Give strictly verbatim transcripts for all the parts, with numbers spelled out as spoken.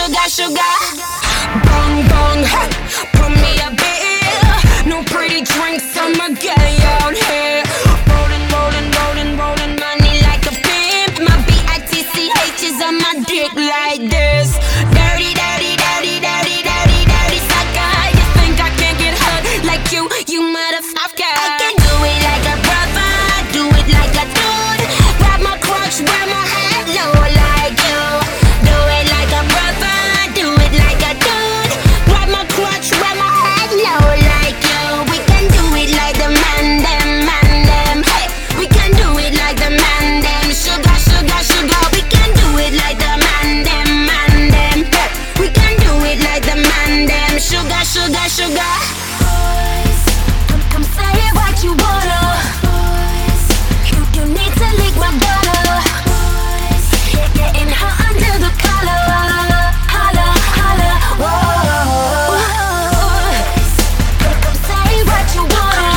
sugar, sugar. Bong bong, hey, put me a bill. No pretty drinks, I'ma get out here. Rolling, rolling, rolling, rolling money like a pimp. My B I T C H is on my dick like this. Dirty, dirty, dirty, dirty, dirty, dirty sucker. You think I can't get hurt like you, you motherfucker. I can do it like a brother, do it like a dude. Grab my crotch, wear my head low like you. Do it like a brother, do it like a dude. Grab my crotch, wear my head low like you. We can do it like the man them, man them. Hey, we can do it like the man them. Sugar, sugar, sugar. We can do it like the man them, man them. Hey, we can do it like the man them. Sugar, sugar, sugar. Boys, come, come say what you wanna. Boys, you, you need to lick my butter. Boys, getting hot under the collar. Holla, holla, whoa. Boys, come, come say what you wanna.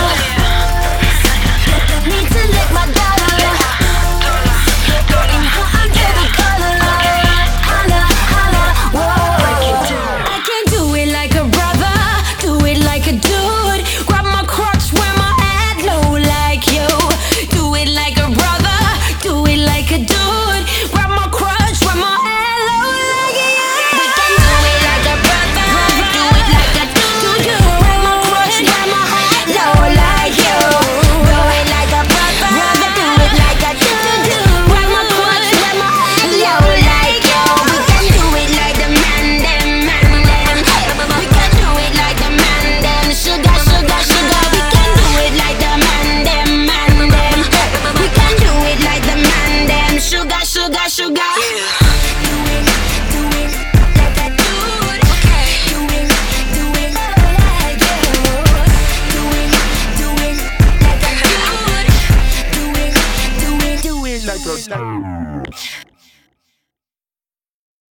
You need to lick my butter. Getting hot under the collar. Holla, holla, whoa. I can do it like a brother, do it like a dude. Grab my crotch, wear my head low like you. Do it like a brother, do it like a dude. Grab my crotch, wear my head low like you. We can do it like a brother, do it like a dude. Grab my crotch, wear my head low like you. Do it like a brother, do it like a dude. Grab my crotch, wear my head low like you. We can do it like the man them, man them. We can do it like the man them. Sugar, sugar, sugar. We can do it like the man them, man them. We can do it like the man them. Sugar, sugar, sugar. Do it, do it like a dude. Do it, do it like you. Do it, do it like a dude. Do it, do it, do it like a dude.